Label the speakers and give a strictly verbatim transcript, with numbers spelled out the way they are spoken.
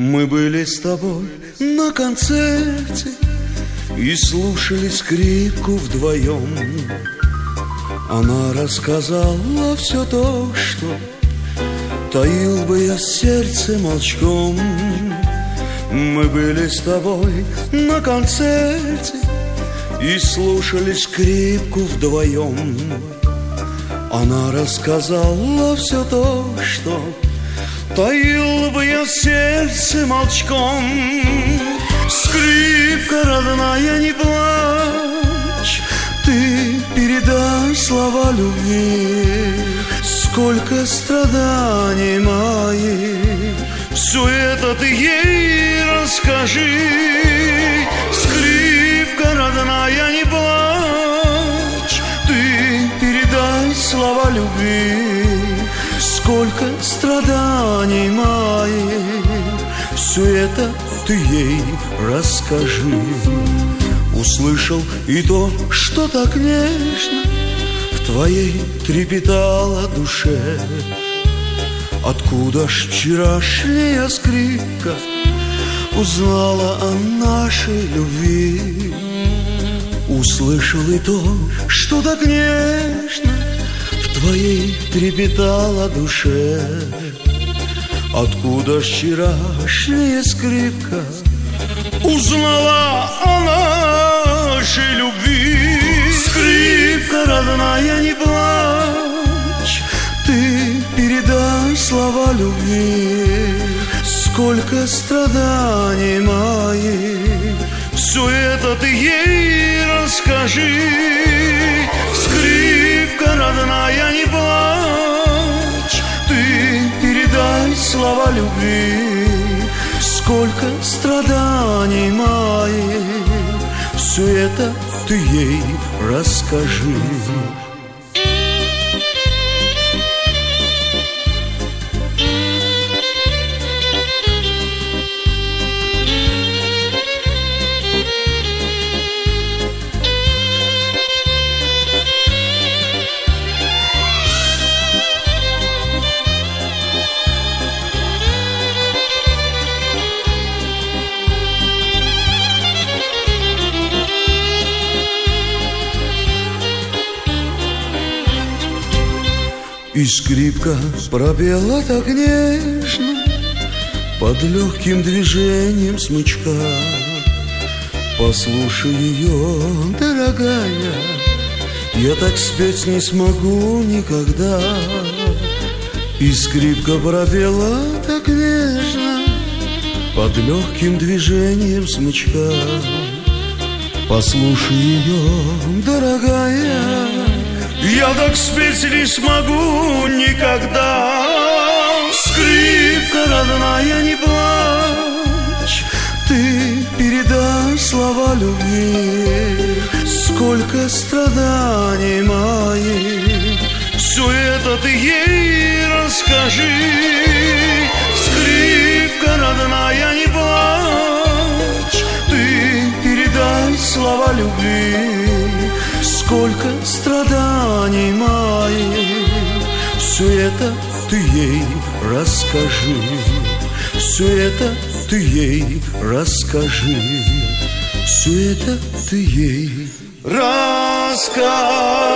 Speaker 1: Мы были с тобой на концерте и слушали скрипку вдвоем. Она рассказала все то, что таил бы я в сердце молчком. Мы были с тобой на концерте и слушали скрипку вдвоем. Она рассказала все то, что таил бы я в сердце молчком. Скрипка родная, не плачь, ты передай слова любви. Сколько страданий моих, все это ты ей расскажи. Скрипка родная, не плачь, ты передай слова любви. Сколько страданий моих, все это ты ей расскажи. Услышал и то, что так нежно в твоей трепетала душе. Откуда ж вчерашняя скрипка узнала о нашей любви? Услышал и то, что так нежно в твоей трепетала душе. Откуда ж вчерашняя скрипка узнала о нашей любви? Скрипка родная, не плачь, ты передай слова любви. Сколько страданий моих, все это ты ей расскажи. Скрипка родная, не плачь, ты передай слова любви. Сколько страданий моих, все это ты ей расскажи. И скрипка пропела так нежно под легким движением смычка. Послушай ее, дорогая, я так спеть не смогу никогда. И скрипка пропела так нежно под легким движением смычка. Послушай ее, дорогая, я так спеть не смогу никогда. Скрипка родная, не плачь, ты передай слова любви. Сколько страданий моих, все это ты ей расскажи. Скрипка родная, не плачь, ты передай слова любви. Сколько страданий моих, все это ты ей расскажи. Все это ты ей расскажи. Все это ты ей расскажи.